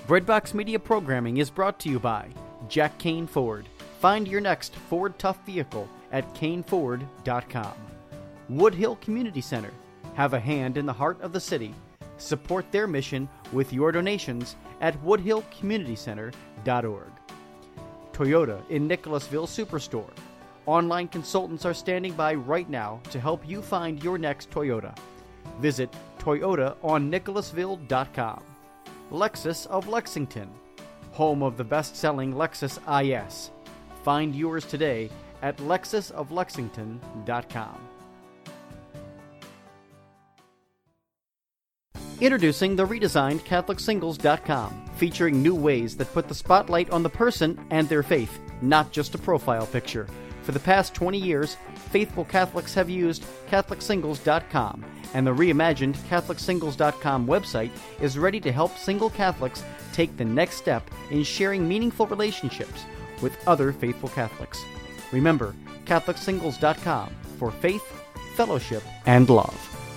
Breadbox Media programming is brought to you by Jack Kane Ford. Find your next Ford Tough vehicle at caneford.com. Woodhill Community Center. Have a hand in the heart of the city. Support their mission with your donations at woodhillcommunitycenter.org. Toyota in Nicholasville Superstore. Online consultants are standing by right now to help you find your next Toyota. Visit toyotaonnicholasville.com. Lexus of Lexington, home of the best-selling Lexus IS. Find yours today at lexusoflexington.com. Introducing the redesigned CatholicSingles.com, featuring new ways that put the spotlight on the person and their faith, not just a profile picture. For the past 20 years, faithful Catholics have used CatholicSingles.com, and the reimagined CatholicSingles.com website is ready to help single Catholics take the next step in sharing meaningful relationships with other faithful Catholics. Remember, CatholicSingles.com for faith, fellowship, and love.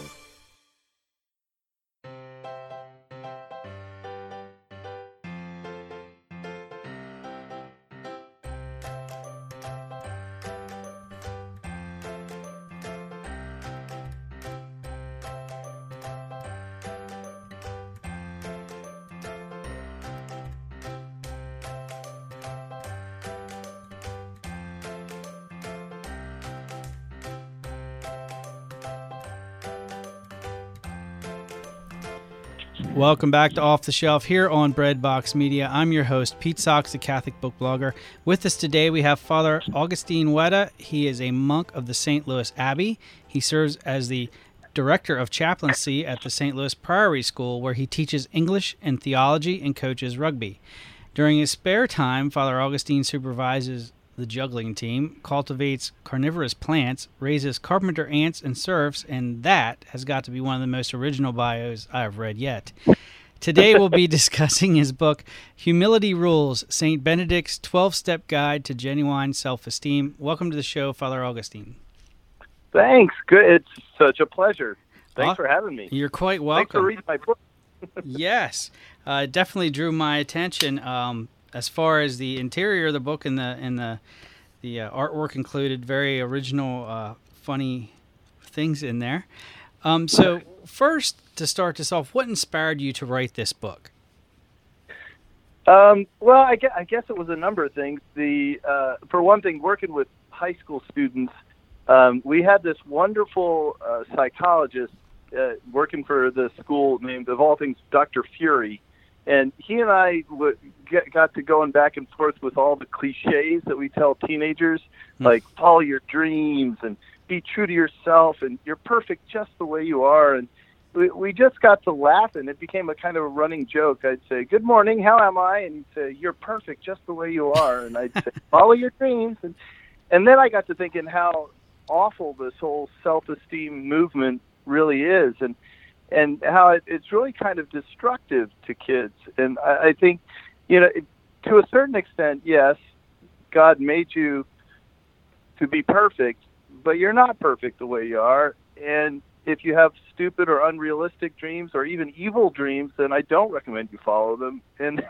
Welcome back to Off the Shelf here on Breadbox Media. I'm your host, Pete Socks, the Catholic book blogger. With us today, we have Father Augustine Weta. He is a monk of the St. Louis Abbey. He serves as the director of chaplaincy at the St. Louis Priory School, where he teaches English and theology and coaches rugby. During his spare time, Father Augustine supervises the juggling team, cultivates carnivorous plants, raises carpenter ants and serfs, and that has got to be one of the most original bios I've read yet. Today we'll be discussing his book, Humility Rules, St. Benedict's 12-Step Guide to Genuine Self-Esteem. Welcome to the show, Father Augustine. Thanks. Good. It's such a pleasure. Thanks for having me. You're quite welcome. Thanks for reading my book. Yes. It definitely drew my attention. As far as the interior of the book and the artwork included, very original, funny things in there. So first, to start this off, what inspired you to write this book? Well, I guess it was a number of things. For one thing, working with high school students, we had this wonderful psychologist working for the school named, of all things, Dr. Fury. And he and I got to going back and forth with all the cliches that we tell teenagers, like follow your dreams and be true to yourself and you're perfect just the way you are. And we just got to laugh, and it became a kind of a running joke. I'd say, good morning, how am I? And he'd say, you're perfect just the way you are. And I'd say, follow your dreams. And then I got to thinking how awful this whole self-esteem movement really is. And how it's really kind of destructive to kids. And I think, to a certain extent, yes, God made you to be perfect, but you're not perfect the way you are. And if you have stupid or unrealistic dreams or even evil dreams, then I don't recommend you follow them. And,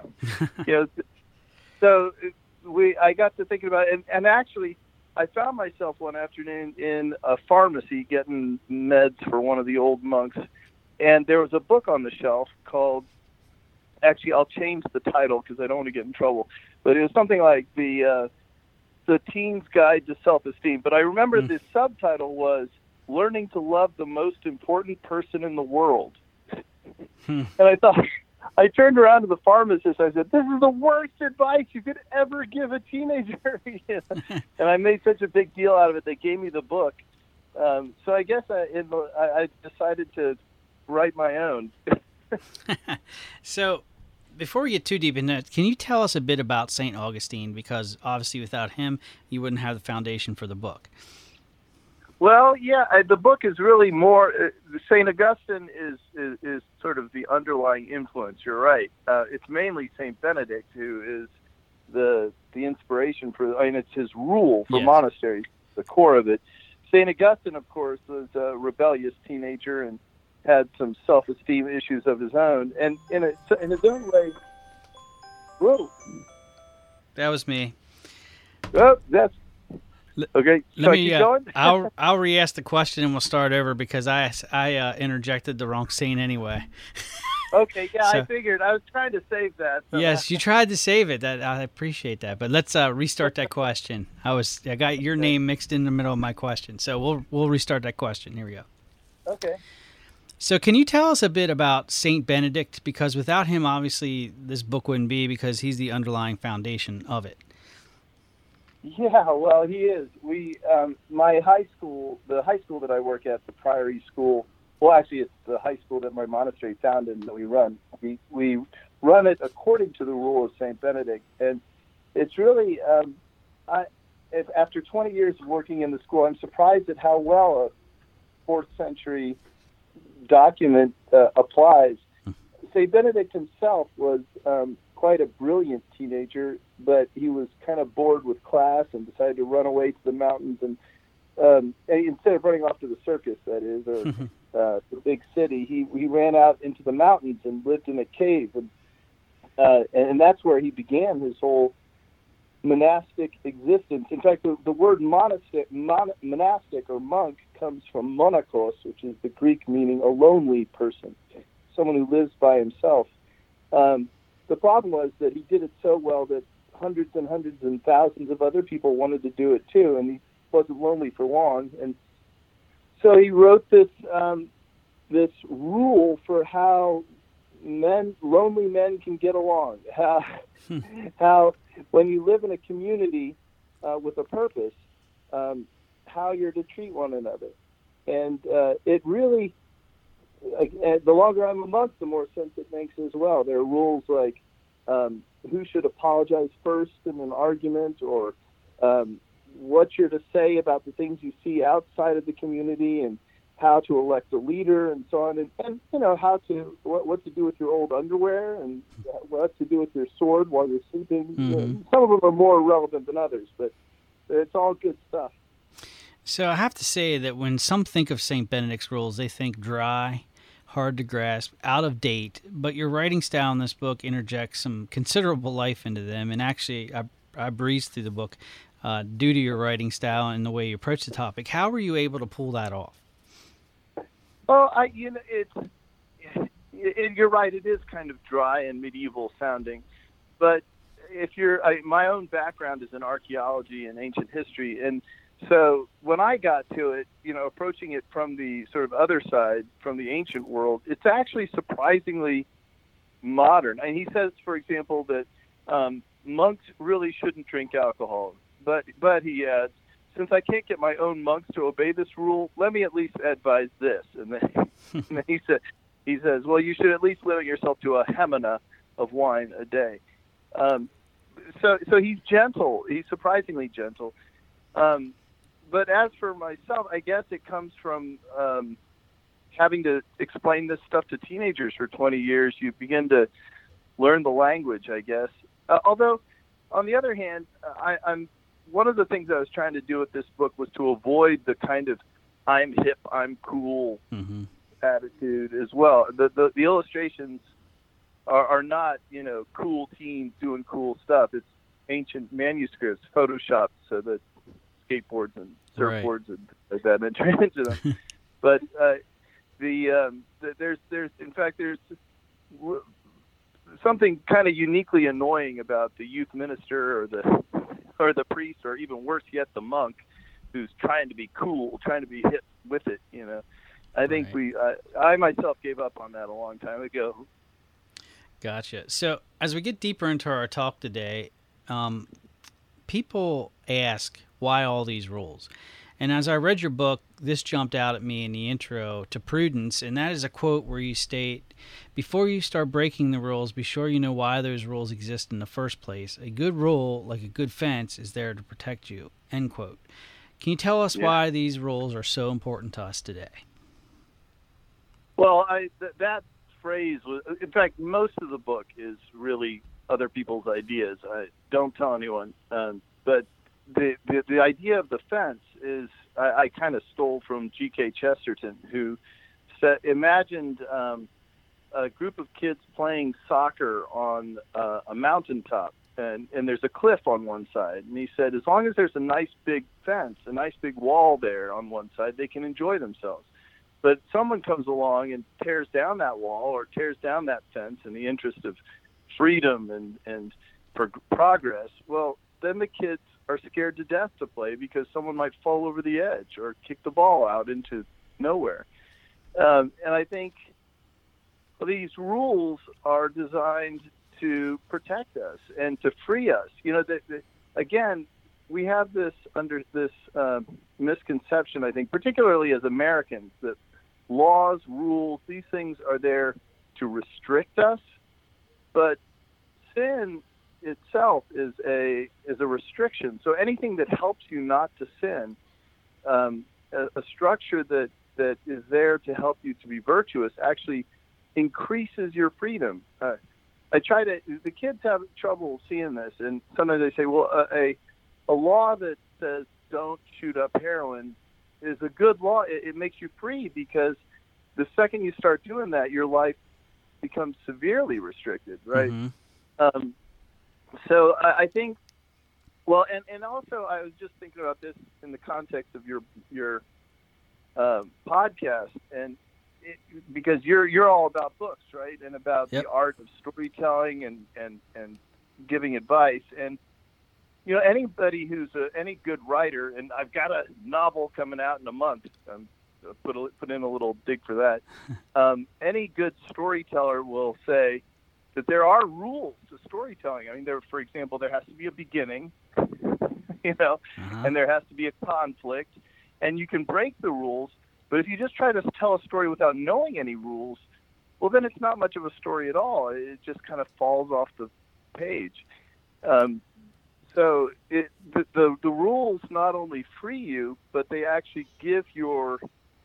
so I got to thinking about it. And actually, I found myself one afternoon in a pharmacy getting meds for one of the old monks. And there was a book on the shelf called, actually, I'll change the title because I don't want to get in trouble, but it was something like The Teen's Guide to Self-Esteem. But I remember the subtitle was Learning to Love the Most Important Person in the World. And I thought, I turned around to the pharmacist. I said, this is the worst advice you could ever give a teenager. And I made such a big deal out of it. They gave me the book. So I guess I decided to write my own. So, before we get too deep into it, can you tell us a bit about St. Augustine? Because obviously without him, you wouldn't have the foundation for the book. Well, yeah, the book is really more, St. Augustine is sort of the underlying influence, you're right. It's mainly St. Benedict who is the inspiration for, it's his rule for monasteries, the core of it. St. Augustine, of course, was a rebellious teenager and had some self-esteem issues of his own. And in his own way, Whoa. That was me. Oh, that's okay. Let me. Keep going? I'll re-ask the question and we'll start over because I interjected the wrong scene anyway. Okay, yeah, So- I figured. I was trying to save that. So Yes, you tried to save it. That I appreciate that. But let's restart that question. I got your name mixed in the middle of my question, so we'll restart that question. Here we go. Okay. So can you tell us a bit about Saint Benedict? Because without him, obviously, this book wouldn't be, because he's the underlying foundation of it. Yeah, well, he is. My high school, the high school that I work at, the Priory School. Well, actually, it's the high school that my monastery founded that we run. We run it according to the rule of Saint Benedict, and it's really. After 20 years of working in the school, I'm surprised at how well a 4th century document applies. Saint Benedict himself was quite a brilliant teenager, but he was kind of bored with class and decided to run away to the mountains. And instead of running off to the circus, that is, or the big city, he ran out into the mountains and lived in a cave. And that's where he began his whole monastic existence. In fact, the word monastic or monk comes from monachos, which is the Greek meaning a lonely person, someone who lives by himself. The problem was that he did it so well that hundreds and hundreds and thousands of other people wanted to do it too, and he wasn't lonely for long. And so he wrote this rule for how lonely men can get along. How when you live in a community with a purpose, how you're to treat one another. And it really, the longer I'm a monk, the more sense it makes as well. There are rules like who should apologize first in an argument, or what you're to say about the things you see outside of the community, and how to elect a leader, and so on, and how to what to do with your old underwear, and what to do with your sword while you're sleeping. Mm-hmm. Some of them are more relevant than others, but it's all good stuff. So I have to say that when some think of St. Benedict's rules, they think dry, hard to grasp, out of date, but your writing style in this book interjects some considerable life into them, and actually I breezed through the book due to your writing style and the way you approach the topic. How were you able to pull that off? Well, you're right. It is kind of dry and medieval sounding, but my own background is in archaeology and ancient history, and so when I got to it, approaching it from the sort of other side, from the ancient world, it's actually surprisingly modern. And he says, for example, that monks really shouldn't drink alcohol, but he adds, since I can't get my own monks to obey this rule, let me at least advise this. And then he says, well, you should at least limit yourself to a hemina of wine a day. So he's gentle. He's surprisingly gentle. But as for myself, I guess it comes from having to explain this stuff to teenagers for 20 years. You begin to learn the language, I guess. Although, on the other hand, I'm one of the things I was trying to do with this book was to avoid the kind of I'm hip, I'm cool attitude as well. The illustrations are not, cool teens doing cool stuff. It's ancient manuscripts photoshopped so that skateboards and surfboards and like that enter into them. But there's something kind of uniquely annoying about the youth minister or the priest, or even worse yet, the monk, who's trying to be cool, trying to be hip with it. I think I myself gave up on that a long time ago. Gotcha. So as we get deeper into our talk today, people ask why all these rules. And as I read your book, this jumped out at me in the intro to Prudence, and that is a quote where you state, before you start breaking the rules, be sure you know why those rules exist in the first place. A good rule, like a good fence, is there to protect you, end quote. Can you tell us why these rules are so important to us today? Well, that phrase was, in fact, most of the book is really other people's ideas. I don't tell anyone, but the idea of the fence is I kind of stole from G.K. Chesterton, who imagined a group of kids playing soccer on a mountaintop, and there's a cliff on one side. And he said, as long as there's a nice big fence, a nice big wall there on one side, they can enjoy themselves. But someone comes along and tears down that wall or tears down that fence in the interest of freedom and progress, well, then the kids are scared to death to play because someone might fall over the edge or kick the ball out into nowhere. And I think these rules are designed to protect us and to free us. Again, we have this misconception, I think, particularly as Americans, that laws, rules, these things are there to restrict us, but sin itself is a restriction. So anything that helps you not to sin, a structure that is there to help you to be virtuous, actually increases your freedom. The kids have trouble seeing this, and sometimes they say, well, a law that says don't shoot up heroin is a good law. It makes you free, because the second you start doing that, your life becomes severely restricted, right? Mm-hmm. So I think, well, and also I was just thinking about this in the context of your podcast, and because you're all about books, right, and about Yep. the art of storytelling and giving advice, and anybody who's any good writer, and I've got a novel coming out in a month. Put in a little dig for that. Any good storyteller will say that there are rules to storytelling. I mean, for example, there has to be a beginning, and there has to be a conflict, and you can break the rules. But if you just try to tell a story without knowing any rules, well, then it's not much of a story at all. It just kind of falls off the page. So the rules not only free you, but they actually give your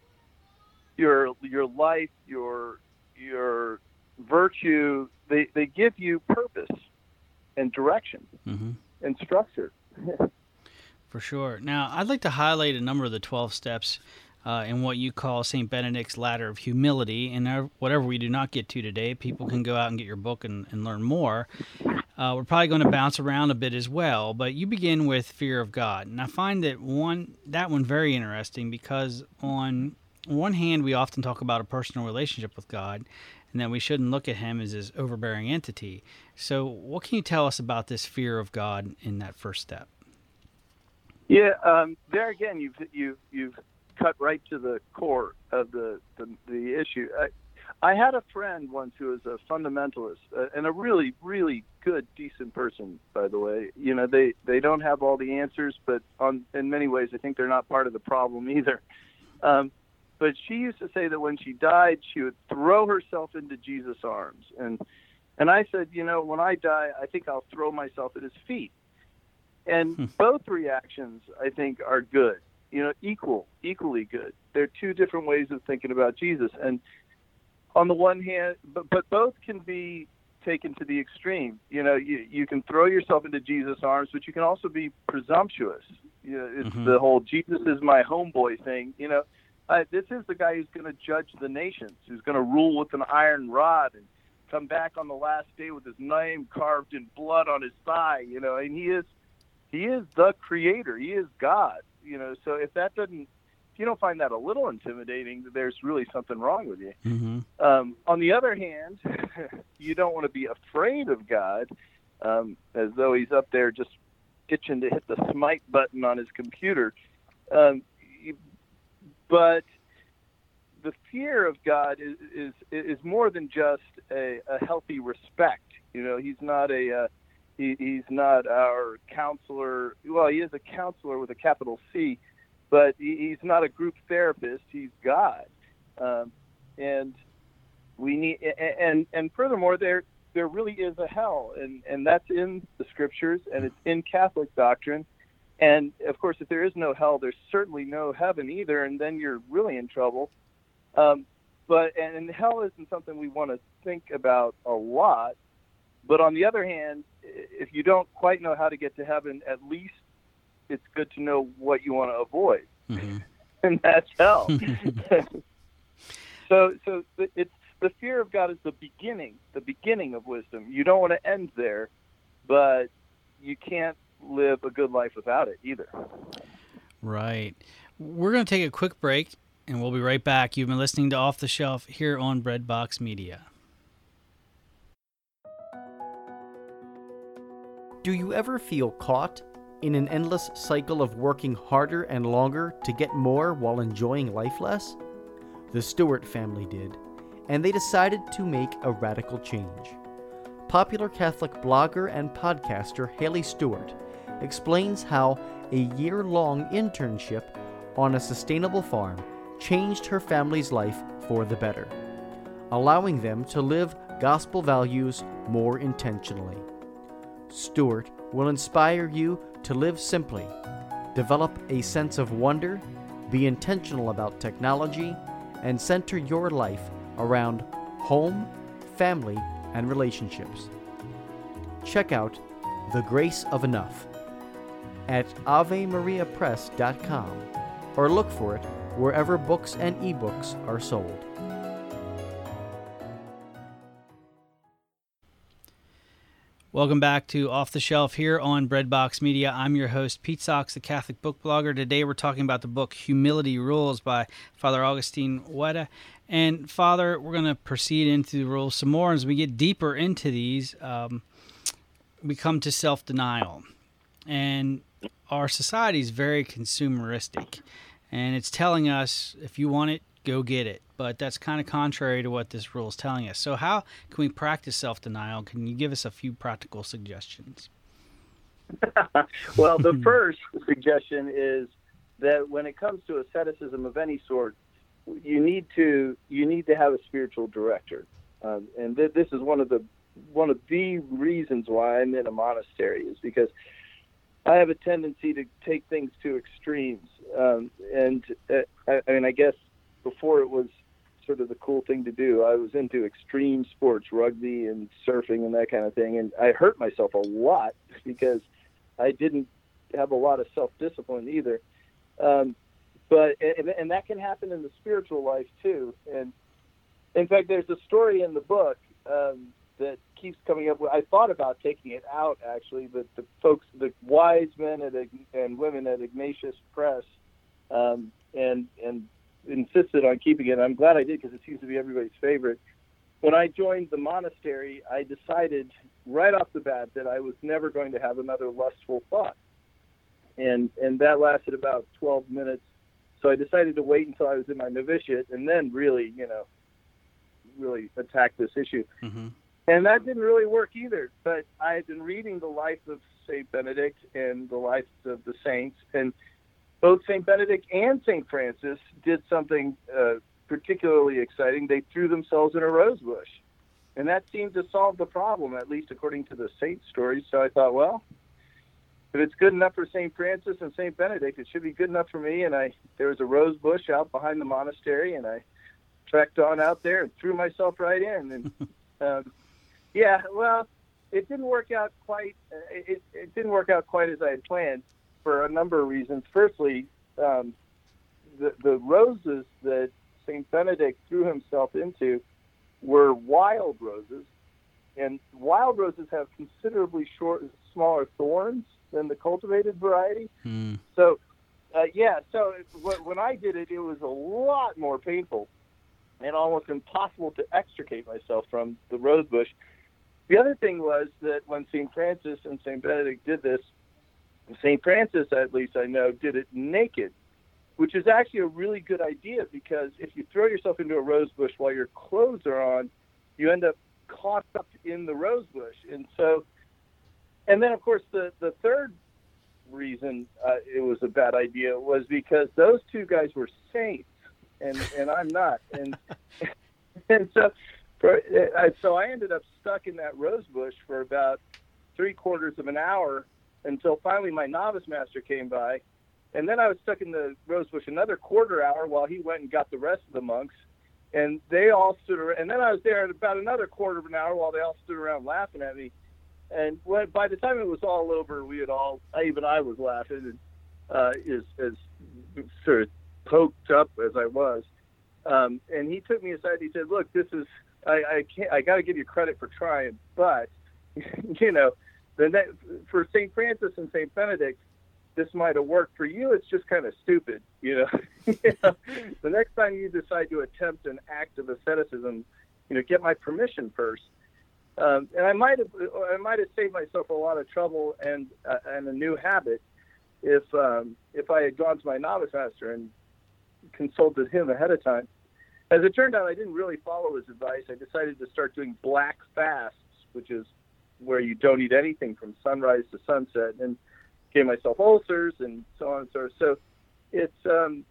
life, your virtue, they give you purpose and direction Mm-hmm. and structure. For sure. Now, I'd like to highlight a number of the 12 steps in what you call St. Benedict's Ladder of Humility. And whatever we do not get to today, people can go out and get your book and learn more. We're probably going to bounce around a bit as well, but you begin with fear of God. And I find that one very interesting, because on one hand, we often talk about a personal relationship with God, and that we shouldn't look at him as this overbearing entity. So what can you tell us about this fear of God in that first step? Yeah, there again, you've cut right to the core of the issue. I had a friend once who was a fundamentalist, and a really, really good, decent person, by the way. They don't have all the answers, but in many ways, I think they're not part of the problem either. But she used to say that when she died, she would throw herself into Jesus' arms. And I said, when I die, I think I'll throw myself at his feet. And both reactions, I think, are good, equally good. They're two different ways of thinking about Jesus. And on the one hand, but both can be taken to the extreme. You can throw yourself into Jesus' arms, but you can also be presumptuous. It's the whole Jesus is my homeboy thing. This is the guy who's going to judge the nations, who's going to rule with an iron rod and come back on the last day with his name carved in blood on his thigh. And he is the creator. He is God. So if you don't find that a little intimidating, there's really something wrong with you. Mm-hmm. On the other hand, you don't want to be afraid of God, as though he's up there just itching to hit the smite button on his computer. But the fear of God is more than just a healthy respect. He's not he's not our counselor. Well, he is a counselor with a capital C, but he's not a group therapist. He's God, and we need. And furthermore, there really is a hell, and that's in the scriptures, and it's in Catholic doctrine. And, of course, if there is no hell, there's certainly no heaven either, and then you're really in trouble. But hell isn't something we want to think about a lot. But on the other hand, if you don't quite know how to get to heaven, at least it's good to know what you want to avoid. Mm-hmm. And that's hell. So the fear of God is the beginning of wisdom. You don't want to end there, but you can't live a good life without it either. Right. We're going to take a quick break, and we'll be right back. You've been listening to Off the Shelf here on Breadbox Media. Do you ever feel caught in an endless cycle of working harder and longer to get more while enjoying life less? The Stewart family did, and they decided to make a radical change. Popular Catholic blogger and podcaster Haley Stewart explains how a year-long internship on a sustainable farm changed her family's life for the better, allowing them to live gospel values more intentionally. Stewart will inspire you to live simply, develop a sense of wonder, be intentional about technology, and center your life around home, family, and relationships. Check out The Grace of Enough at AveMariaPress.com or look for it wherever books and ebooks are sold. Welcome back to Off the Shelf here on Breadbox Media. I'm your host, Pete Socks, the Catholic book blogger. Today we're talking about the book Humility Rules by Father Augustine Weta. And Father, we're going to proceed into the rules some more. As we get deeper into these, we come to self-denial. And our society is very consumeristic. And it's telling us, if you want it, go get it. But that's kind of contrary to what this rule is telling us. So how can we practice self-denial? Can you give us a few practical suggestions? Well, the first suggestion is that when it comes to asceticism of any sort, you need to have a spiritual director, and this is one of the reasons why I'm in a monastery, is because I have a tendency to take things to extremes, and I guess before it was sort of the cool thing to do, I was into extreme sports, rugby and surfing and that kind of thing, and I hurt myself a lot because I didn't have a lot of self-discipline either. But that can happen in the spiritual life too. And in fact, there's a story in the book that keeps coming up. I thought about taking it out actually, but the wise men and women at Ignatius Press, and insisted on keeping it. I'm glad I did, because it seems to be everybody's favorite. When I joined the monastery, I decided right off the bat that I was never going to have another lustful thought. And that lasted about 12 minutes. So I decided to wait until I was in my novitiate and then really attack this issue. Mm-hmm. And that didn't really work either. But I had been reading the life of St. Benedict and the lives of the saints, and both St. Benedict and St. Francis did something particularly exciting. They threw themselves in a rose bush. And that seemed to solve the problem, at least according to the saint stories. So I thought, well, if it's good enough for St. Francis and St. Benedict, it should be good enough for me. And there was a rose bush out behind the monastery, and I trekked on out there and threw myself right in. And it didn't work out quite. It didn't work out quite as I had planned, for a number of reasons. Firstly, the roses that St. Benedict threw himself into were wild roses, and wild roses have considerably smaller thorns than the cultivated variety. Mm. So when I did it, it was a lot more painful and almost impossible to extricate myself from the rose bush. The other thing was that when St. Francis and St. Benedict did this, St. Francis, at least I know, did it naked, which is actually a really good idea, because if you throw yourself into a rose bush while your clothes are on, you end up caught up in the rose bush. And then, of course, the third reason it was a bad idea was because those two guys were saints, and I'm not. And so I ended up stuck in that rose bush for about 3/4 of an hour, until finally my novice master came by. And then I was stuck in the rose bush another 1/4 hour while he went and got the rest of the monks. And they all stood around. And then I was there about another 1/4 of an hour while they all stood around laughing at me. And by the time it was all over, even I was laughing, and as sort of poked up as I was. And he took me aside. He said, "Look, this is I got to give you credit for trying, but for St. Francis and St. Benedict, this might have worked. For you, it's just kind of stupid, The next time you decide to attempt an act of asceticism, get my permission first. And I might have saved myself a lot of trouble and a new habit if I had gone to my novice master and consulted him ahead of time. As it turned out, I didn't really follow his advice. I decided to start doing black fasts, which is where you don't eat anything from sunrise to sunset, and gave myself ulcers and so on and so forth. So it's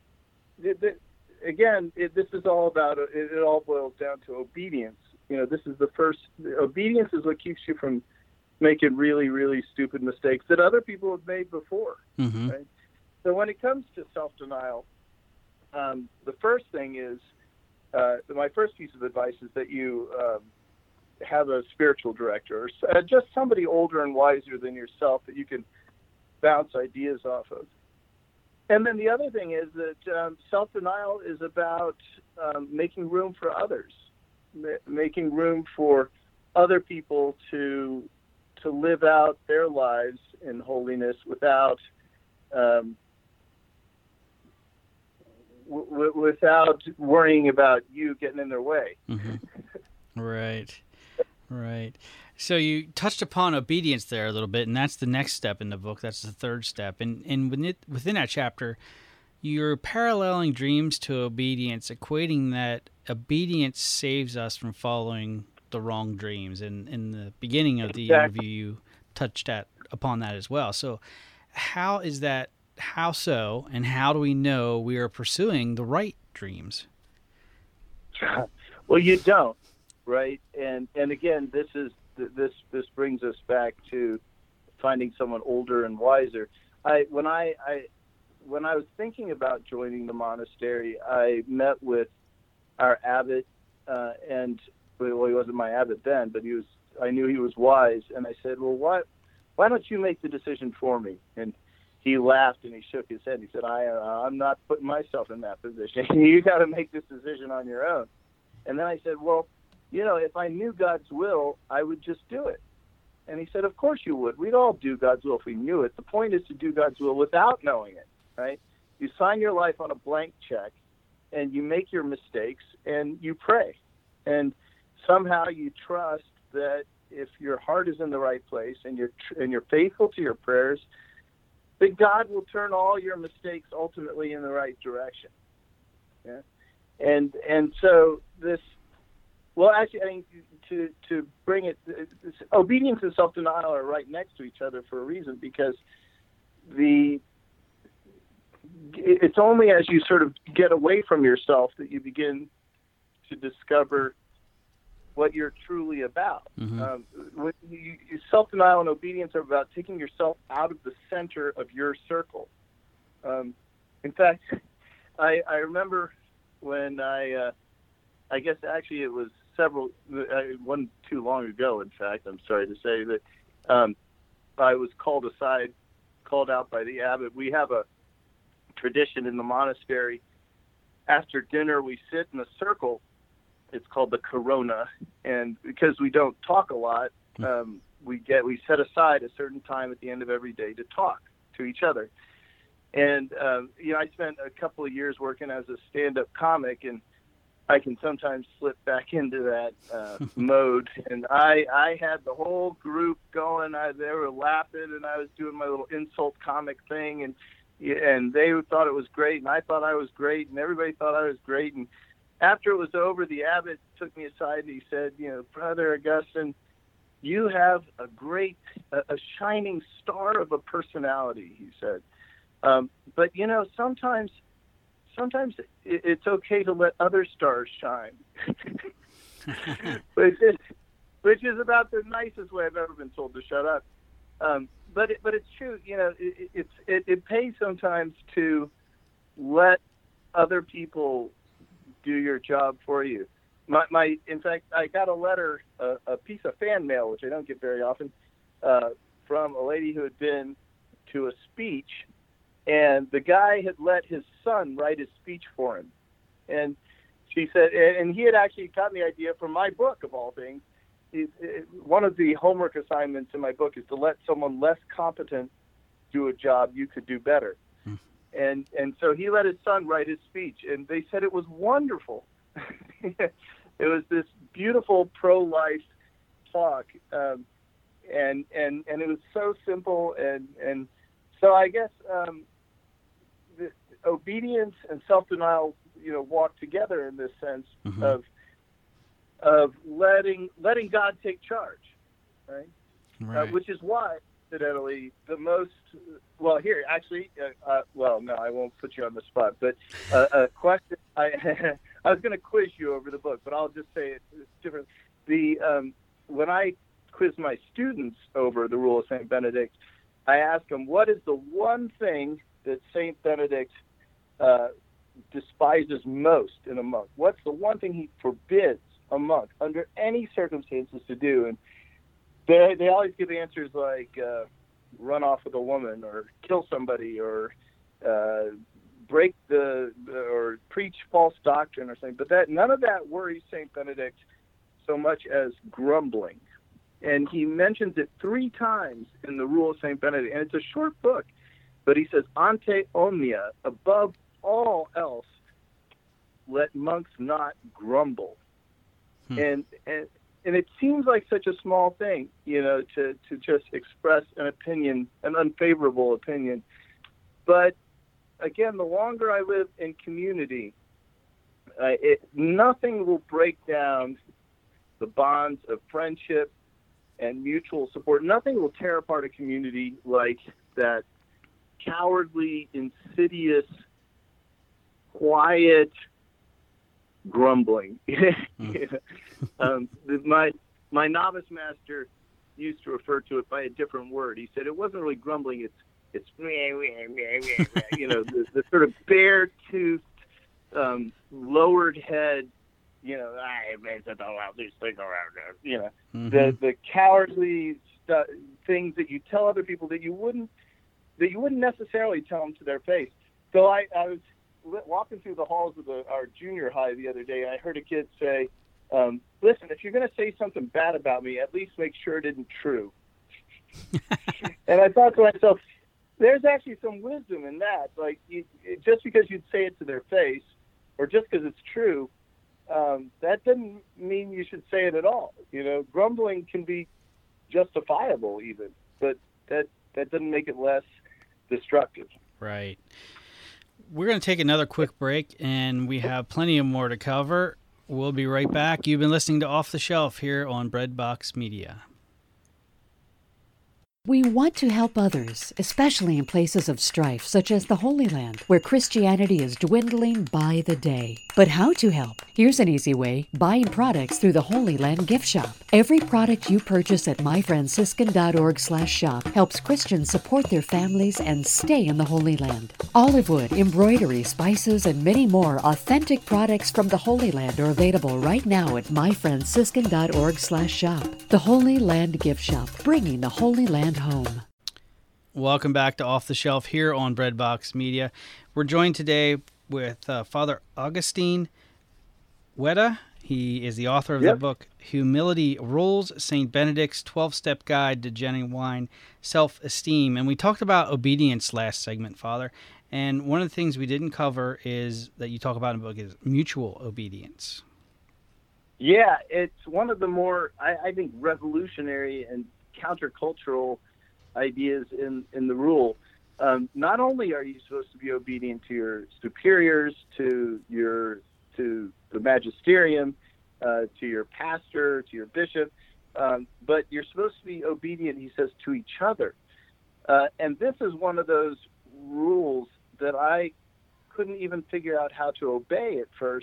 this is all about it. All boils down to obedience. This is the first. Obedience is what keeps you from making really, really stupid mistakes that other people have made before. Mm-hmm. Right? So when it comes to self-denial, the first thing is, my first piece of advice is that you have a spiritual director, or just somebody older and wiser than yourself that you can bounce ideas off of. And then the other thing is that self-denial is about making room for others, making room for other people to live out their lives in holiness without without worrying about you getting in their way. Mm-hmm. Right. So you touched upon obedience there a little bit, and that's the next step in the book. That's the third step. And within that chapter, you're paralleling dreams to obedience, equating that obedience saves us from following the wrong dreams. And in the beginning of the interview, you touched upon that as well. So how is that? How so? And how do we know we are pursuing the right dreams? Well, you don't, right? And again, this brings us back to finding someone older and wiser. When I was thinking about joining the monastery, I met with our abbot, and he wasn't my abbot then, but I knew he was wise, and I said, well, why don't you make the decision for me? And he laughed and he shook his head. He said, I'm not putting myself in that position. You got to make this decision on your own. And then I said, well, if I knew God's will, I would just do it. And he said, of course you would. We'd all do God's will if we knew it. The point is to do God's will without knowing it, right? You sign your life on a blank check, and you make your mistakes, and you pray. And somehow you trust that if your heart is in the right place and you're faithful to your prayers, that God will turn all your mistakes ultimately in the right direction. Yeah, and so this. Well, actually, I think to bring it, obedience and self-denial are right next to each other for a reason, because it's only as you sort of get away from yourself that you begin to discover what you're truly about. Mm-hmm. Self-denial and obedience are about taking yourself out of the center of your circle. In fact, I remember when I guess actually it was wasn't too long ago, in fact, I'm sorry to say, that I was called out by the abbot. We have a tradition in the monastery. After dinner, we sit in a circle. It's called the Corona, and because we don't talk a lot, we set aside a certain time at the end of every day to talk to each other. And I spent a couple of years working as a stand-up comic, and I can sometimes slip back into that mode. And I had the whole group going. They were laughing, and I was doing my little insult comic thing, and they thought it was great, and I thought I was great, and everybody thought I was great. And after it was over, the abbot took me aside and he said, Brother Augustine, you have a shining star of a personality, he said. But sometimes it's okay to let other stars shine, which is about the nicest way I've ever been told to shut up. But it's true. It pays sometimes to let other people do your job for you. In fact, I got a letter, a piece of fan mail, which I don't get very often, from a lady who had been to a speech. And the guy had let his son write his speech for him. And she said, and he had actually gotten the idea from my book, of all things. One of the homework assignments in my book is to let someone less competent do a job you could do better. And so he let his son write his speech, and they said it was wonderful. It was this beautiful pro-life talk, and it was so simple, and so I guess the obedience and self-denial, walk together in this sense of letting God take charge, right? Which is why, incidentally, the most here actually. No, I won't put you on the spot. But a question. I was going to quiz you over the book, but I'll just say it's different. When I quiz my students over the Rule of Saint Benedict, I ask them, what is the one thing that Saint Benedict despises most in a monk? What's the one thing he forbids a monk under any circumstances to do? And they always give answers like run off with a woman, or kill somebody, or break or preach false doctrine or something. But none of that worries Saint Benedict so much as grumbling. And he mentions it 3 times in the Rule of Saint Benedict, and it's a short book. But he says, ante omnia, above all else, let monks not grumble. And it seems like such a small thing, to just express an opinion, an unfavorable opinion. But again, the longer I live in community, nothing will break down the bonds of friendship and mutual support. Nothing will tear apart a community like that cowardly, insidious, quiet grumbling. My novice master used to refer to it by a different word. He said it wasn't really grumbling, it's the sort of bare-toothed, lowered head, the cowardly things that you tell other people that you wouldn't necessarily tell them to their face. So I was walking through the halls of our junior high the other day, and I heard a kid say, listen, if you're going to say something bad about me, at least make sure it isn't true. And I thought to myself, there's actually some wisdom in that. Like, just because you'd say it to their face, or just because it's true, that doesn't mean you should say it at all. Grumbling can be justifiable even, but that doesn't make it less destructive. Right. We're going to take another quick break, and we have plenty of more to cover. We'll be right back. You've been listening to Off the Shelf here on Breadbox Media. We want to help others, especially in places of strife, such as the Holy Land, where Christianity is dwindling by the day. But how to help? Here's an easy way: buying products through the Holy Land gift shop. Every product you purchase at myfranciscan.org/shop helps Christians support their families and stay in the Holy Land. Olive wood, embroidery, spices, and many more authentic products from the Holy Land are available right now at myfranciscan.org/shop. The Holy Land gift shop, bringing the Holy Land home. Welcome back to Off the Shelf here on Breadbox Media. We're joined today with Father Augustine Weta. He is the author of the book Humility Rules, St. Benedict's 12-Step Guide to Genuine Self-Esteem. And we talked about obedience last segment, Father. And one of the things we didn't cover is that you talk about in the book is mutual obedience. Yeah, it's one of the more, I think, revolutionary and countercultural ideas in the rule. Not only are you supposed to be obedient to your superiors, to the magisterium, to your pastor, to your bishop, but you're supposed to be obedient, he says, to each other. And this is one of those rules that I couldn't even figure out how to obey at first.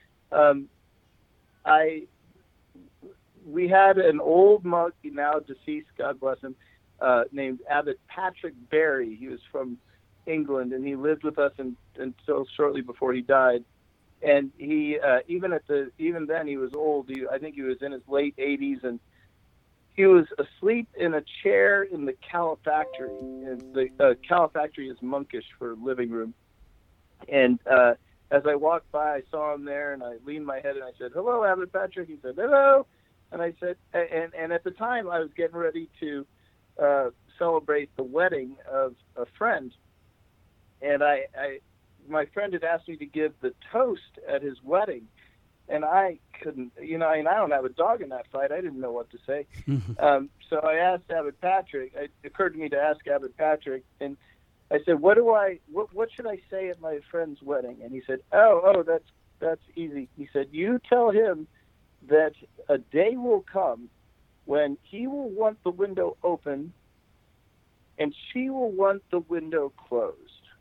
We had an old monk, now deceased, God bless him, named Abbot Patrick Barry. He was from England, and he lived with us until shortly before he died. And he, even then, he was old. I think he was in his late 80s, and he was asleep in a chair in the calefactory. And the calefactory is monkish for living room. And as I walked by, I saw him there, and I leaned my head and I said, "Hello, Abbot Patrick." He said, "Hello," and I said, and at the time I was getting ready to celebrate the wedding of a friend, and my friend had asked me to give the toast at his wedding, and I couldn't, and I don't have a dog in that fight. I didn't know what to say. So I asked Abbot Patrick. It occurred to me to ask Abbot Patrick, and I said, what should I say at my friend's wedding? And he said, oh, that's easy. He said, you tell him that a day will come when he will want the window open and she will want the window closed.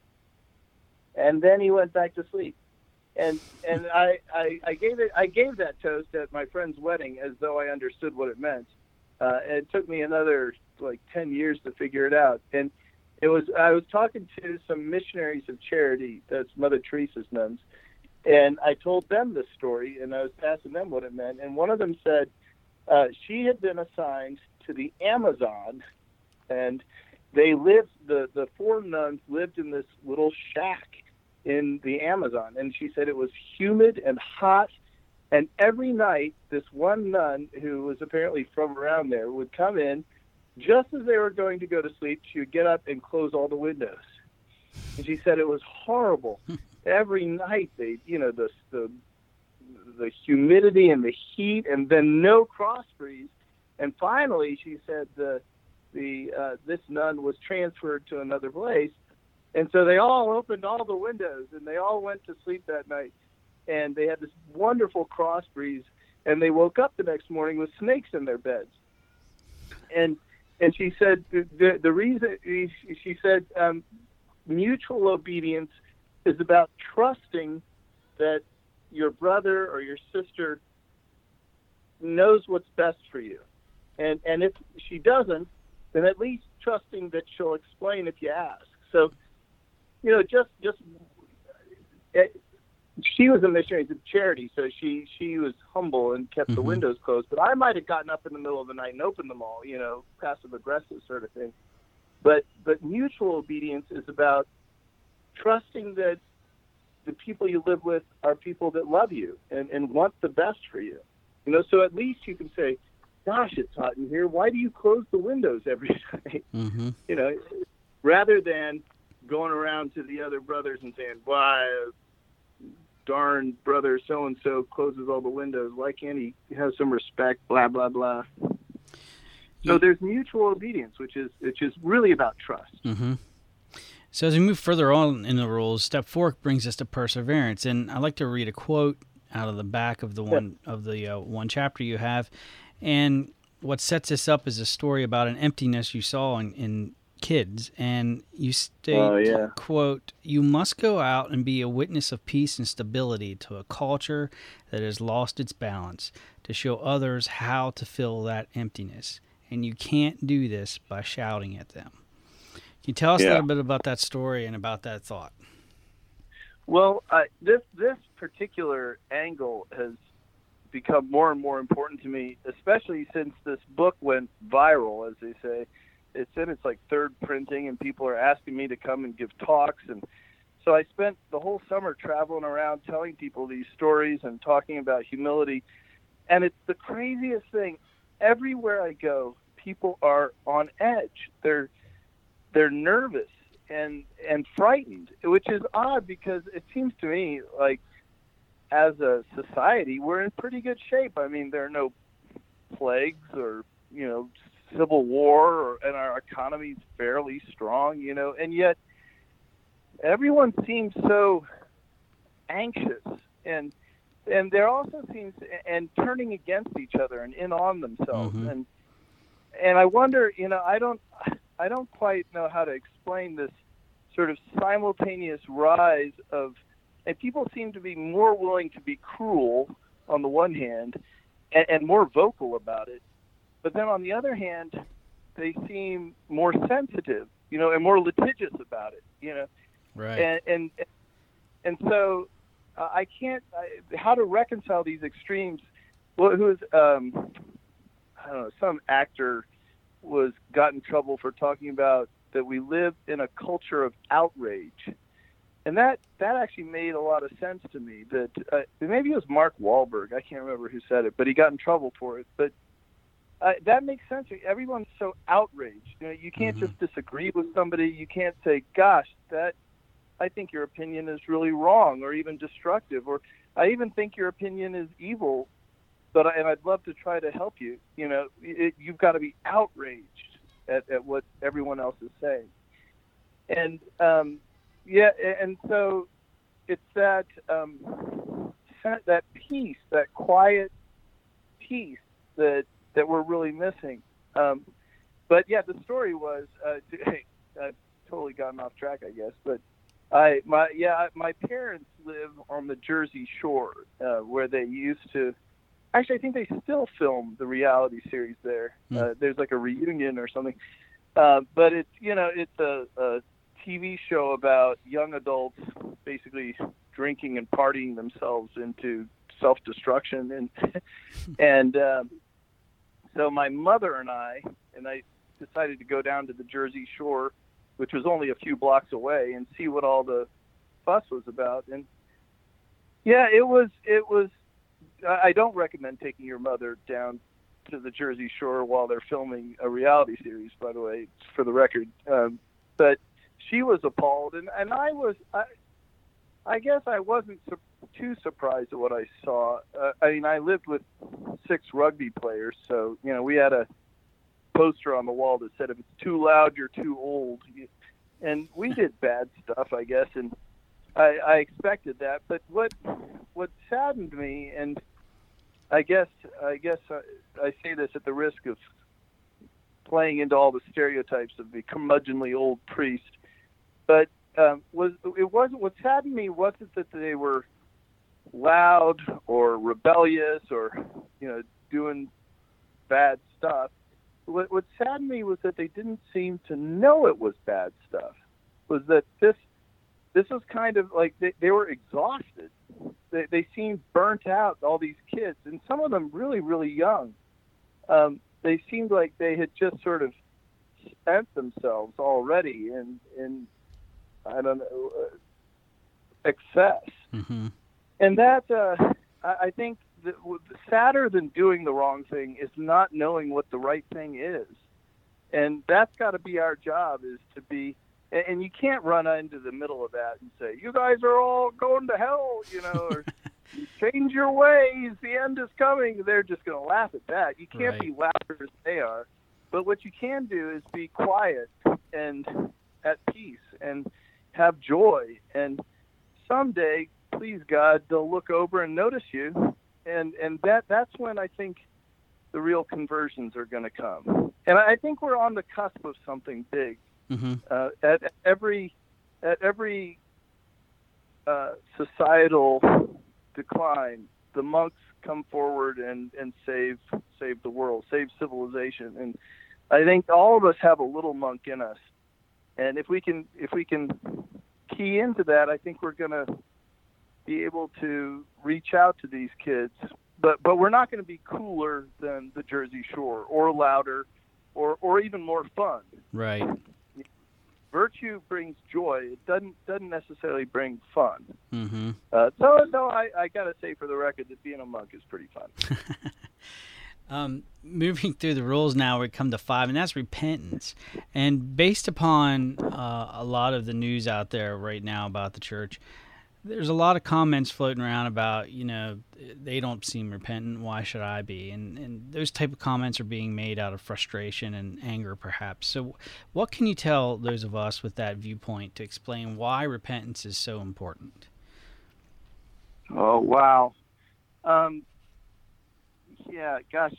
And then he went back to sleep. And I gave that toast at my friend's wedding as though I understood what it meant. It took me another 10 years to figure it out. And I was talking to some missionaries of charity, that's Mother Teresa's nuns, and I told them this story, and I was asking them what it meant. And one of them said she had been assigned to the Amazon, and they lived, the 4 nuns lived in this little shack in the Amazon, and she said it was humid and hot, and every night this one nun, who was apparently from around there, would come in just as they were going to go to sleep. She would get up and close all the windows, and she said it was horrible. Every night they, the humidity and the heat, and then no cross breeze, and finally she said this nun was transferred to another place. And so they all opened all the windows, and they all went to sleep that night. And they had this wonderful cross breeze, and they woke up the next morning with snakes in their beds. And she said the reason, she said mutual obedience is about trusting that your brother or your sister knows what's best for you. And if she doesn't, then at least trusting that she'll explain if you ask. So, she was a missionary of charity, so she was humble and kept the windows closed. But I might have gotten up in the middle of the night and opened them all, passive aggressive sort of thing. But mutual obedience is about trusting that the people you live with are people that love you and want the best for you. So at least you can say, "Gosh, it's hot in here. Why do you close the windows every night?" Rather than going around to the other brothers and saying, "Why, darn brother so-and-so closes all the windows. Why can't he have some respect, blah, blah, blah." So there's mutual obedience, which is really about trust. Mm-hmm. So as we move further on in the rules, step 4 brings us to perseverance. And I'd like to read a quote out of the back of the one chapter you have. And what sets this up is a story about an emptiness you saw in kids, and you state, quote, "You must go out and be a witness of peace and stability to a culture that has lost its balance, to show others how to fill that emptiness. And you can't do this by shouting at them." Can you tell us a little bit about that story and about that thought? Well, this particular angle has become more and more important to me, especially since this book went viral, as they say. It's in its 3rd printing, and people are asking me to come and give talks. And so I spent the whole summer traveling around telling people these stories and talking about humility. And it's the craziest thing. Everywhere I go, people are on edge. They're nervous and frightened, which is odd because it seems to me like as a society, we're in pretty good shape. I mean, there are no plagues or, civil war, and our economy's fairly strong, and yet everyone seems so anxious and there also seems and turning against each other and in on themselves. And I wonder, I don't quite know how to explain this sort of simultaneous rise of, and people seem to be more willing to be cruel on the one hand and more vocal about it. But then on the other hand, they seem more sensitive, and more litigious about it, Right. And so I can't, how to reconcile these extremes. Well, who was, I don't know, some actor got in trouble for talking about that we live in a culture of outrage. that actually made a lot of sense to me. That maybe it was Mark Wahlberg. I can't remember who said it, but he got in trouble for it. But that makes sense. Everyone's so outraged. You can't just disagree with somebody. You can't say, "Gosh, I think your opinion is really wrong," or even destructive, or "I even think your opinion is evil, and I'd love to try to help you." You've got to be outraged at what everyone else is saying. And and so it's that peace, that quiet peace that we're really missing. But yeah, the story was I've totally gotten off track, I guess. But my parents live on the Jersey Shore, where they used to. Actually, I think they still film the reality series there. There's like a reunion or something. But it's a TV show about young adults basically drinking and partying themselves into self-destruction, and so my mother and I decided to go down to the Jersey Shore, which was only a few blocks away, and see what all the fuss was about. And yeah, it was. I don't recommend taking your mother down to the Jersey Shore while they're filming a reality series, by the way, for the record. But she was appalled, and I guess I wasn't too surprised at what I saw. I lived with 6 rugby players, so we had a poster on the wall that said, "If it's too loud, you're too old." And we did bad stuff, I guess, and I expected that. But what saddened me, and I guess I say this at the risk of playing into all the stereotypes of the curmudgeonly old priest, but what saddened me wasn't that they were loud or rebellious or doing bad stuff. What saddened me was that they didn't seem to know it was bad stuff. Was that this was kind of like they were exhausted. They seemed burnt out, all these kids, and some of them really, really young. They seemed like they had just sort of spent themselves already in I don't know, excess. Mm-hmm. And that, I think, sadder than doing the wrong thing is not knowing what the right thing is. And that's got to be our job, is to be, and you can't run into the middle of that and say, "You guys are all going to hell," or "Change your ways, the end is coming." They're just going to laugh at that. You can't be louder as they are. But what you can do is be quiet and at peace and have joy. And someday, please God, they'll look over and notice you. And that's when I think the real conversions are going to come. And I think we're on the cusp of something big. Mm-hmm. At every societal decline, the monks come forward and save the world, save civilization. And I think all of us have a little monk in us. And if we can key into that, I think we're going to be able to reach out to these kids. But we're not going to be cooler than the Jersey Shore, or louder, or even more fun. Right. Virtue brings joy. It doesn't necessarily bring fun. Mm-hmm. So I got to say, for the record, that being a monk is pretty fun. Moving through the rules now, we come to 5, and that's repentance. And based upon a lot of the news out there right now about the church, there's a lot of comments floating around about, they don't seem repentant, why should I be? And those type of comments are being made out of frustration and anger, perhaps. So what can you tell those of us with that viewpoint to explain why repentance is so important? Oh, wow. Yeah, gosh.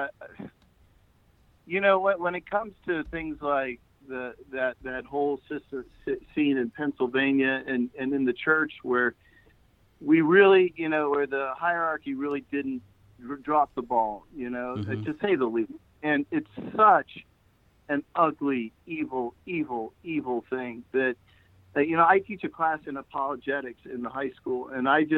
When it comes to things like that whole sister scene in Pennsylvania and in the church, where we really, where the hierarchy really didn't drop the ball, mm-hmm. to say the least. And it's such an ugly, evil thing that I teach a class in apologetics in the high school, and I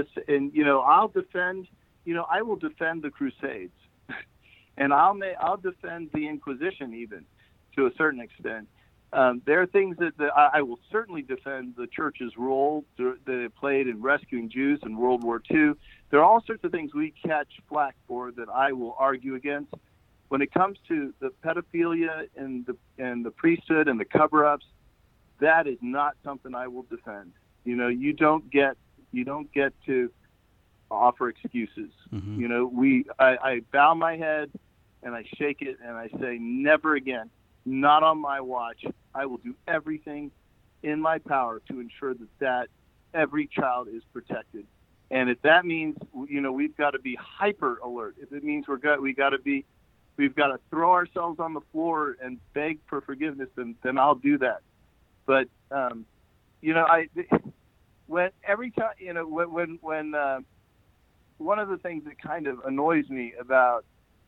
will defend the Crusades, and I'll defend the Inquisition even to a certain extent. There are things that I will certainly defend the church's role that it played in rescuing Jews in World War II. There are all sorts of things we catch flack for that I will argue against. When it comes to the pedophilia and the priesthood and the cover-ups, that is not something I will defend. You know, you don't get to offer excuses. Mm-hmm. You know, I bow my head and I shake it and I say, never again, not on my watch. I will do everything in my power to ensure that every child is protected. And if that means, you know, we've got to be hyper alert, if it means we've got to throw ourselves on the floor and beg for forgiveness, then I'll do that. But you know, when one of the things that kind of annoys me about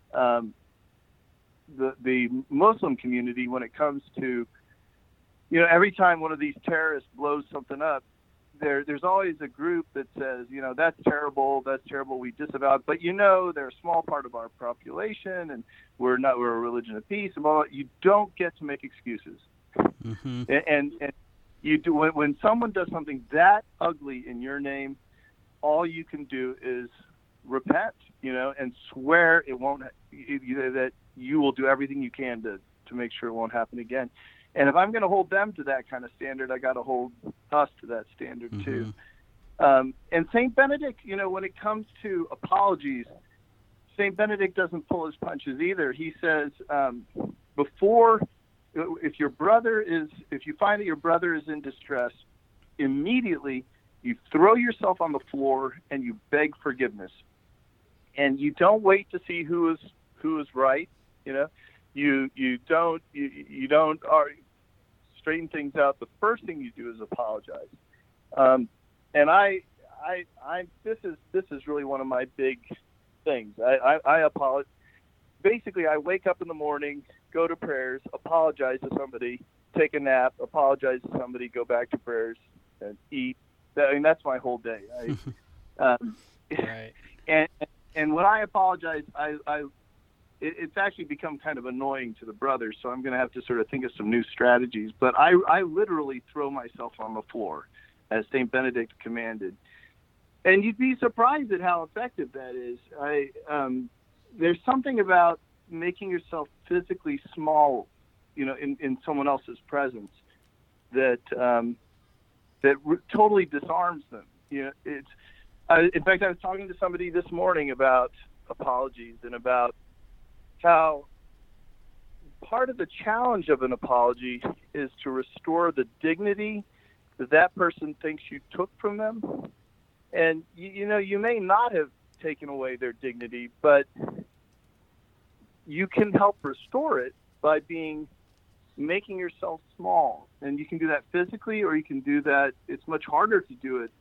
the Muslim community when it comes to, you know, every time one of these terrorists blows something up, there's always a group that says, you know, that's terrible, we disavow it. But, you know, they're a small part of our population, and we're a religion of peace. And all that. You don't get to make excuses. Mm-hmm. And you do when someone does something that ugly in your name, all you can do is repent, you know, and swear it won't, that you will do everything you can to make sure it won't happen again. And if I'm going to hold them to that kind of standard, I got to hold us to that standard too. And St. Benedict, you know, when it comes to apologies, St. Benedict doesn't pull his punches either. He says, if you find that your brother is in distress, immediately you throw yourself on the floor and you beg forgiveness. And you don't wait to see who is right, you know. You don't straighten things out. The first thing you do is apologize. And this is really one of my big things. I apologize. Basically, I wake up in the morning, go to prayers, apologize to somebody, take a nap, apologize to somebody, go back to prayers, and eat. I mean, that's my whole day. Right. And when I apologize, it's actually become kind of annoying to the brothers, so I'm going to have to sort of think of some new strategies. But I literally throw myself on the floor, as St. Benedict commanded. And you'd be surprised at how effective that is. There's something about making yourself physically small, you know, in someone else's presence that totally disarms them. You know, in fact, I was talking to somebody this morning about apologies and about how part of the challenge of an apology is to restore the dignity that person thinks you took from them. And, you know, you may not have taken away their dignity, but you can help restore it by making yourself small. And you can do that physically, or you can do that. It's much harder to do it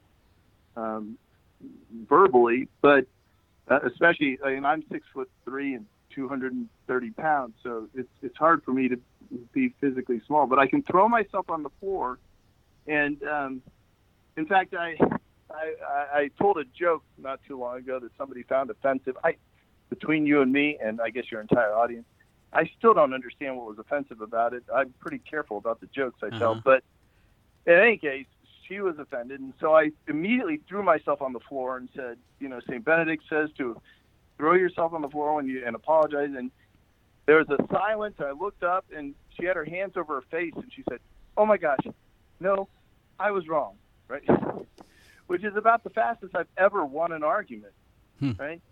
verbally, but especially, I mean, I'm 6'3" and 230 pounds, so it's hard for me to be physically small. But I can throw myself on the floor, and in fact, I told a joke not too long ago that somebody found offensive. Between you and me, and I guess your entire audience, I still don't understand what was offensive about it. I'm pretty careful about the jokes I tell, but in any case, she was offended, and so I immediately threw myself on the floor and said, you know, St. Benedict says to throw yourself on the floor and apologize. And there was a silence, and I looked up, and she had her hands over her face, and she said, "Oh my gosh, no, I was wrong," right? Which is about the fastest I've ever won an argument, right?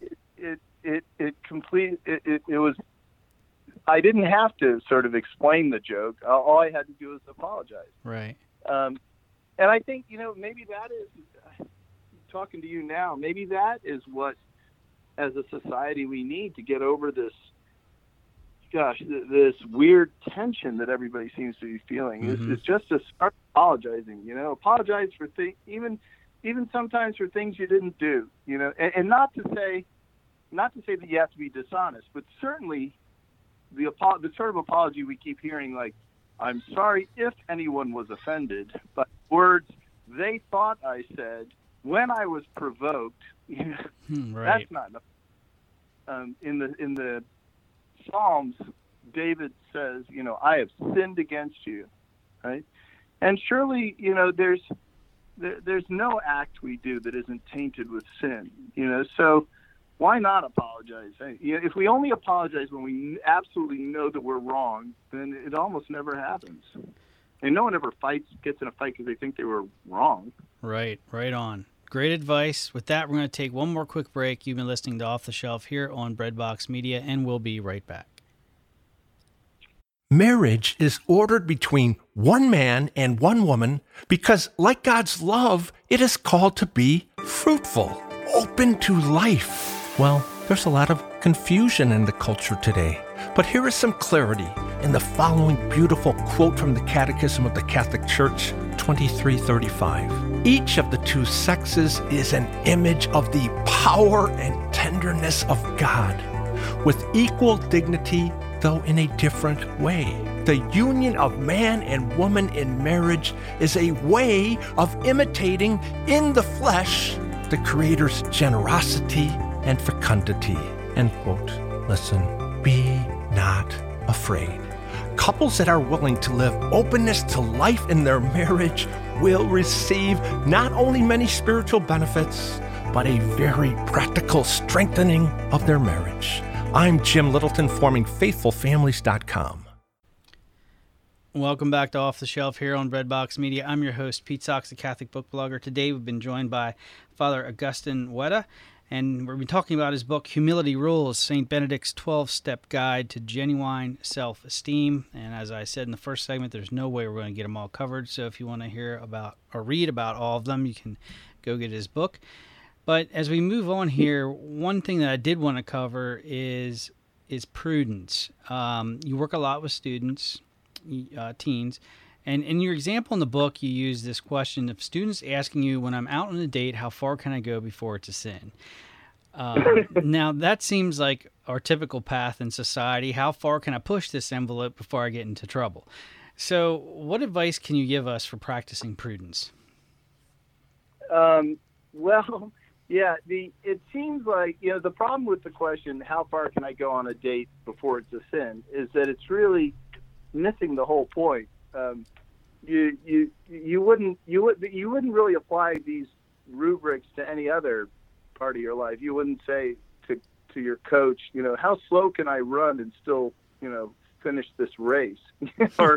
It was. I didn't have to sort of explain the joke. All I had to do was apologize. Right. And I think, you know, maybe that is, talking to you now, maybe that is what, as a society, we need to get over this weird tension that everybody seems to be feeling. Is just to start apologizing, you know, apologize for even sometimes for things you didn't do, you know, and not to say that you have to be dishonest, but certainly the sort of apology we keep hearing, like, I'm sorry if anyone was offended by words they thought I said when I was provoked. Right. That's not enough. In the Psalms, David says, I have sinned against you, right? And surely, there's no act we do that isn't tainted with sin, so why not apologize? If we only apologize when we absolutely know that we're wrong, then it almost never happens. And no one ever gets in a fight because they think they were wrong. Right on. Great advice. With that, we're going to take one more quick break. You've been listening to Off the Shelf here on Breadbox Media, and we'll be right back. Marriage is ordered between one man and one woman because, like God's love, it is called to be fruitful, open to life. Well, there's a lot of confusion in the culture today, but here is some clarity in the following beautiful quote from the Catechism of the Catholic Church, 2335. Each of the two sexes is an image of the power and tenderness of God, with equal dignity, though in a different way. The union of man and woman in marriage is a way of imitating in the flesh the Creator's generosity and fecundity. End quote. Listen, be not afraid. Couples that are willing to live openness to life in their marriage will receive not only many spiritual benefits, but a very practical strengthening of their marriage. I'm Jim Littleton, forming FaithfulFamilies.com. Welcome back to Off the Shelf here on Breadbox Media. I'm your host, Pete Sox, the Catholic book blogger. Today we've been joined by Father Augustine Wetta, and we've been talking about his book, Humility Rules, St. Benedict's 12-Step Guide to Genuine Self-Esteem. And as I said in the first segment, there's no way we're going to get them all covered. So if you want to hear about or read about all of them, you can go get his book. But as we move on here, one thing that I did want to cover is prudence. You work a lot with students, teens, and in your example in the book, you use this question of students asking you, when I'm out on a date, how far can I go before it's a sin? Now, that seems like our typical path in society. How far can I push this envelope before I get into trouble? So what advice can you give us for practicing prudence? Well, yeah, it seems like, the problem with the question, how far can I go on a date before it's a sin, is that it's really missing the whole point. You wouldn't really apply these rubrics to any other part of your life. You wouldn't say to your coach, how slow can I run and still, finish this race, or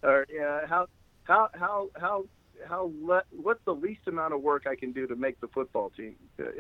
what's the least amount of work I can do to make the football team?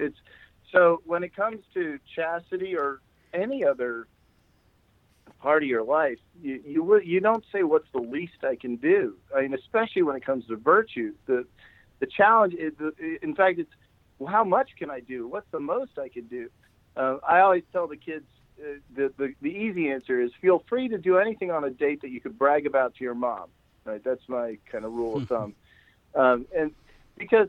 So when it comes to chastity or any other part of your life, you don't say what's the least I can do. I mean, especially when it comes to virtue, the challenge is, in fact, it's, well, how much can I do? What's the most I can do? I always tell the kids the easy answer is feel free to do anything on a date that you could brag about to your mom. Right, that's my kind of rule of thumb. And because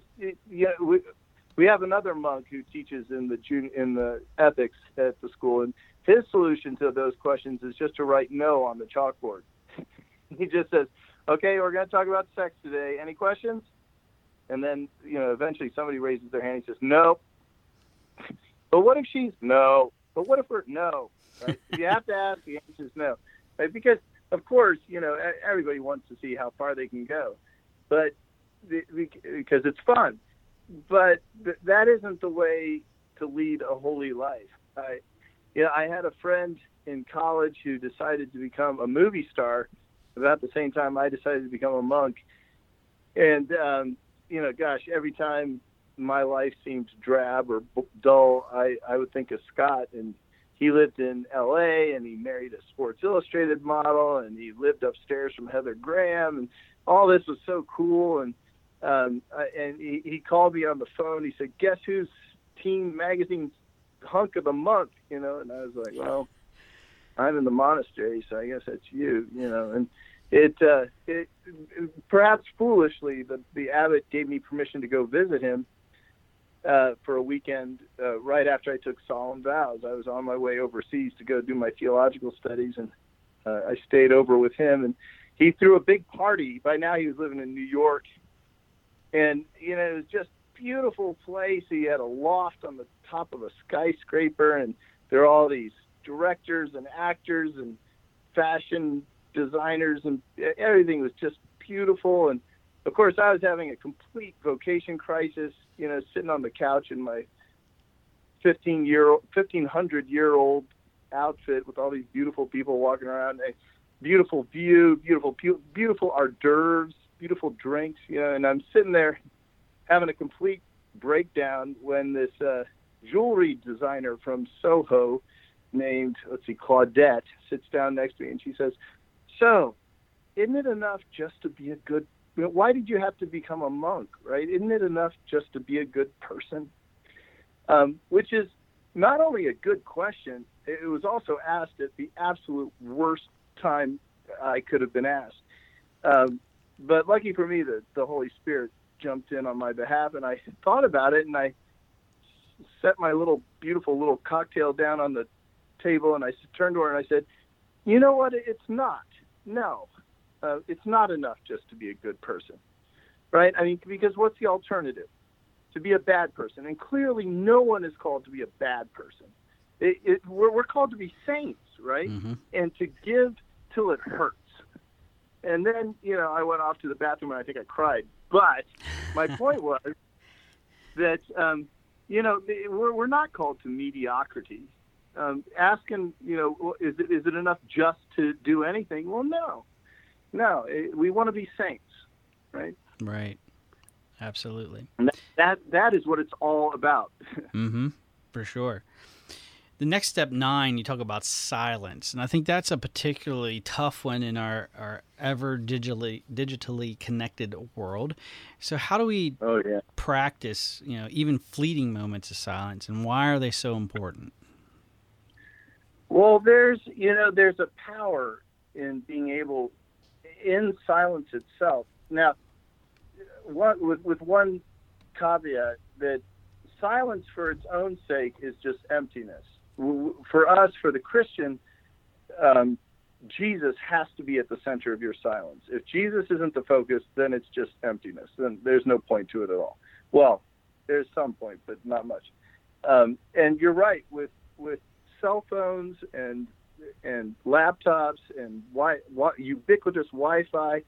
we have another monk who teaches in the ethics at the school, and his solution to those questions is just to write no on the chalkboard. He just says, "Okay, we're going to talk about sex today. Any questions?" And then eventually somebody raises their hand and says, "No." But what if she's no? But what if we're no? Right? If you have to ask, the answer is no. Right? Because of course, everybody wants to see how far they can go, but because it's fun. But that isn't the way to lead a holy life. I had a friend in college who decided to become a movie star about the same time I decided to become a monk. And, every time my life seemed drab or dull, I would think of Scott. And he lived in L.A., and he married a Sports Illustrated model, and he lived upstairs from Heather Graham, and all this was so cool. And he called me on the phone. He said, "Guess who's Teen Magazine's hunk of the month?" And I was like, "Well, I'm in the monastery, so I guess that's you." And it perhaps foolishly, the abbot gave me permission to go visit him for a weekend right after I took solemn vows. I was on my way overseas to go do my theological studies, and I stayed over with him, and he threw a big party. By now he was living in New York, and it was just beautiful place. He had a loft on the top of a skyscraper, and there are all these directors and actors, and fashion designers, and everything was just beautiful. And of course, I was having a complete vocation crisis, sitting on the couch in my 1,500-year-old outfit with all these beautiful people walking around, a beautiful view, beautiful hors d'oeuvres, beautiful drinks, and I'm sitting there having a complete breakdown when this jewelry designer from Soho named, Claudette, sits down next to me, and she says, "So, isn't it enough just to be a good, why did you have to become a monk, right? Isn't it enough just to be a good person?" Which is not only a good question, it was also asked at the absolute worst time I could have been asked. But lucky for me, the Holy Spirit jumped in on my behalf, and I thought about it, and I set my beautiful little cocktail down on the table, and I turned to her and I said, "You know what? It's not. No, it's not enough just to be a good person, right? I mean, because what's the alternative? To be a bad person. And clearly no one is called to be a bad person. We're called to be saints, right? Mm-hmm. And to give till it hurts." And then, I went off to the bathroom and I think I cried. But my point was that, we're not called to mediocrity. Asking, is it enough just to do anything? Well, no, we want to be saints, right? Right. Absolutely. And that is what it's all about. Mm-hmm. For sure. The next step 9, you talk about silence, and I think that's a particularly tough one in our ever digitally connected world. So how do we practice, even fleeting moments of silence, and why are they so important? Well, there's a power in being able, in silence itself. Now, with one caveat, that silence for its own sake is just emptiness. For us, for the Christian, Jesus has to be at the center of your silence. If Jesus isn't the focus, then it's just emptiness. Then there's no point to it at all. Well, there's some point, but not much. And you're right, with cell phones and laptops and ubiquitous Wi-Fi,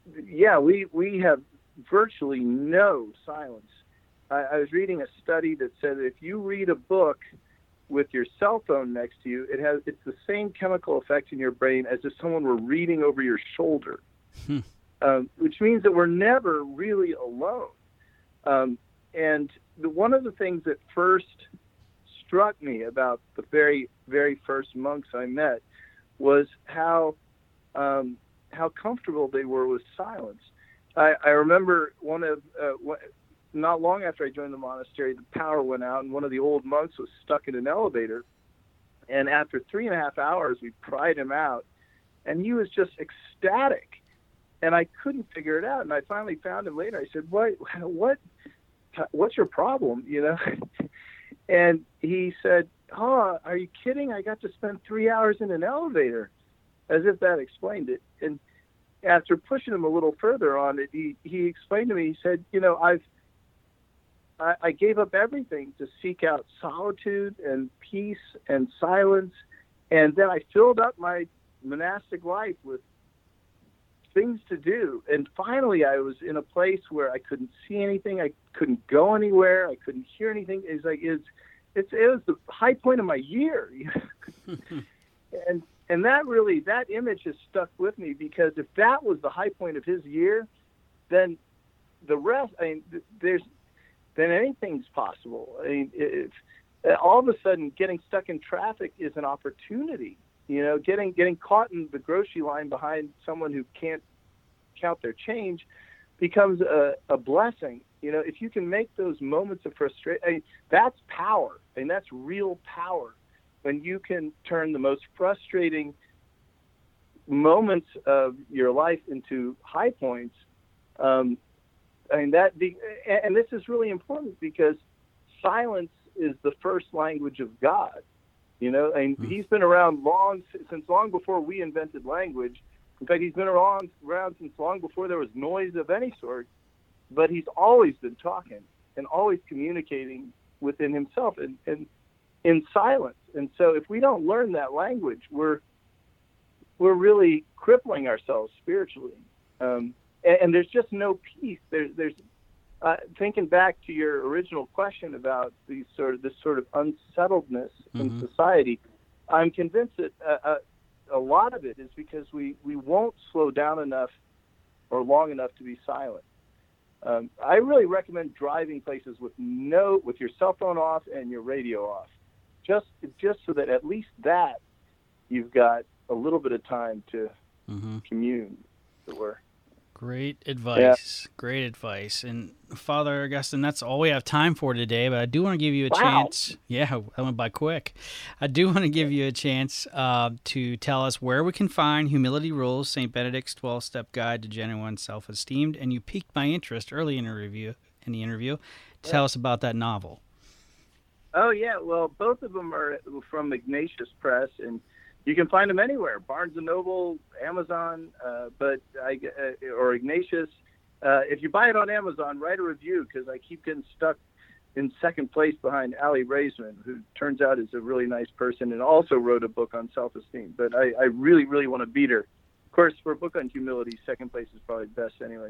we have virtually no silence. I was reading a study that said if you read a book with your cell phone next to you, it's the same chemical effect in your brain as if someone were reading over your shoulder, which means that we're never really alone. And one of the things that first struck me about the very, very first monks I met was how comfortable they were with silence. I remember not long after I joined the monastery, the power went out, and one of the old monks was stuck in an elevator. And after 3.5 hours, we pried him out, and he was just ecstatic. And I couldn't figure it out. And I finally found him later. I said, what's your problem? And he said, "Oh, are you kidding? I got to spend 3 hours in an elevator," as if that explained it. And after pushing him a little further on it, he explained to me, he said, I gave up everything to seek out solitude and peace and silence, and then I filled up my monastic life with things to do. And finally, I was in a place where I couldn't see anything, I couldn't go anywhere, I couldn't hear anything. It was the high point of my year, and that image has stuck with me, because if that was the high point of his year, then the rest, then anything's possible. All of a sudden, getting stuck in traffic is an opportunity. Getting caught in the grocery line behind someone who can't count their change becomes a blessing. If you can make those moments of frustration, that's power, and that's real power. When you can turn the most frustrating moments of your life into high points, and this is really important, because silence is the first language of God. He's been around since long before we invented language. In fact, he's been around since long before there was noise of any sort. But he's always been talking and always communicating within himself and in silence. And so if we don't learn that language, we're we're really crippling ourselves spiritually. And there's just no peace. There's thinking back to your original question about this sort of unsettledness in society. I'm convinced that a lot of it is because we won't slow down enough or long enough to be silent. I really recommend driving places with your cell phone off and your radio off, just so that at least that you've got a little bit of time to commune, as it were. Great advice. Yeah. Great advice. And Father Augustine, that's all we have time for today, but I do want to give you a chance. Yeah, that went by quick. I do want to give you a chance to tell us where we can find Humility Rules, St. Benedict's 12-Step Guide to Genuine Self-Esteem. And you piqued my interest early in the interview. Tell us about that novel. Oh, yeah. Well, both of them are from Ignatius Press, and you can find them anywhere, Barnes & Noble, Amazon, or Ignatius. If you buy it on Amazon, write a review, because I keep getting stuck in second place behind Allie Raisman, who turns out is a really nice person and also wrote a book on self-esteem. But I really, really want to beat her. Of course, for a book on humility, second place is probably best anyway.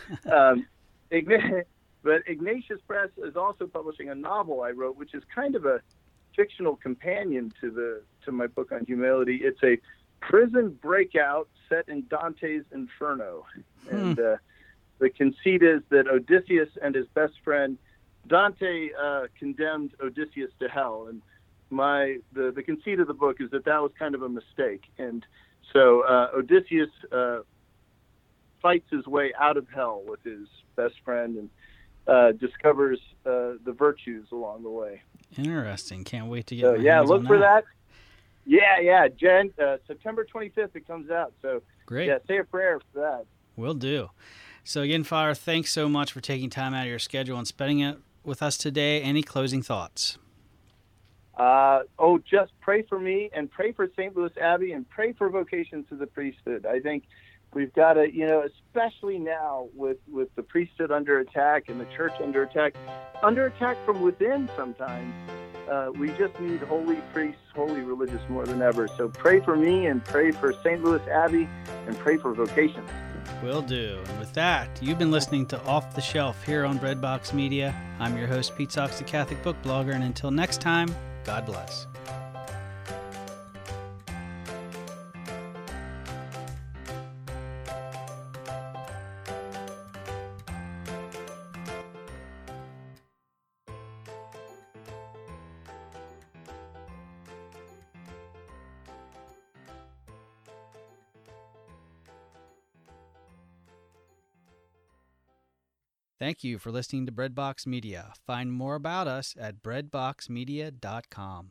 But Ignatius Press is also publishing a novel I wrote, which is kind of a fictional companion to my book on humility. It's a prison breakout set in Dante's Inferno. And the conceit is that Odysseus and his best friend, Dante condemned Odysseus to hell. And the conceit of the book is that was kind of a mistake. And so Odysseus fights his way out of hell with his best friend and discovers the virtues along the way. Interesting. Can't wait to get my hands look on for that. Yeah. September 25th it comes out. So great. Yeah, say a prayer for that. Will do. So again, Father, thanks so much for taking time out of your schedule and spending it with us today. Any closing thoughts? Just pray for me and pray for St. Louis Abbey and pray for vocation to the priesthood. I think we've got to, especially now with the priesthood under attack and the church under attack from within sometimes, we just need holy priests, holy religious more than ever. So pray for me and pray for St. Louis Abbey and pray for vocation. Will do. And with that, you've been listening to Off the Shelf here on Breadbox Media. I'm your host, Pete Socks, the Catholic book blogger, and until next time, God bless. Thank you for listening to Breadbox Media. Find more about us at breadboxmedia.com.